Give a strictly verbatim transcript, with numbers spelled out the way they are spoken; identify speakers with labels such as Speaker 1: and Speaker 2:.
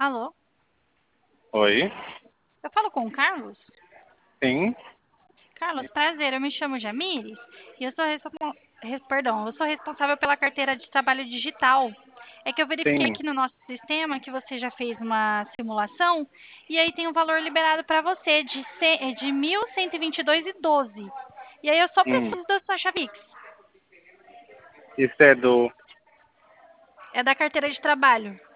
Speaker 1: Alô?
Speaker 2: Oi,
Speaker 1: Eu falo com o Carlos?
Speaker 2: sim,
Speaker 1: Carlos, prazer, eu me chamo Jamires e eu sou, respo- res- perdão, eu sou responsável pela carteira de trabalho digital. É que eu verifiquei
Speaker 2: sim,
Speaker 1: aqui no nosso sistema que você já fez uma simulação e aí tem um valor liberado para você de, ce- de mil cento e vinte e dois e doze. E aí eu só
Speaker 2: hum.
Speaker 1: preciso da sua Chavix.
Speaker 2: Isso é do.
Speaker 1: É da carteira de trabalho.